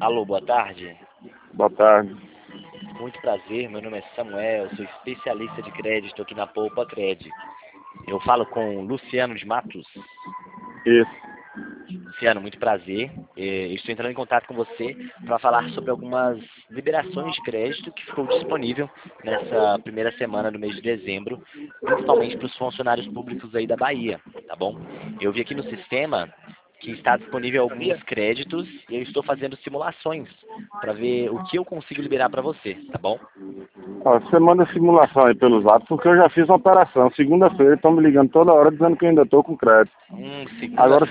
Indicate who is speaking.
Speaker 1: Alô, boa tarde.
Speaker 2: Boa tarde.
Speaker 1: Muito prazer, meu nome é Samuel, sou especialista de crédito aqui na Poupa Cred. Eu falo com Luciano de Matos.
Speaker 2: Isso.
Speaker 1: Luciano, muito prazer. Estou entrando em contato com você para falar sobre algumas liberações de crédito que ficou disponível nessa primeira semana do mês de dezembro, principalmente para os funcionários públicos aí da Bahia, tá bom? Eu vi aqui no sistema que está disponível alguns créditos e eu estou fazendo simulações para ver o que eu consigo liberar para você, tá bom?
Speaker 2: Ó, você manda simulação aí pelos atos, porque eu já fiz uma operação. Segunda-feira estão me ligando toda hora dizendo que eu ainda estou com crédito.
Speaker 1: Segunda
Speaker 2: Agora,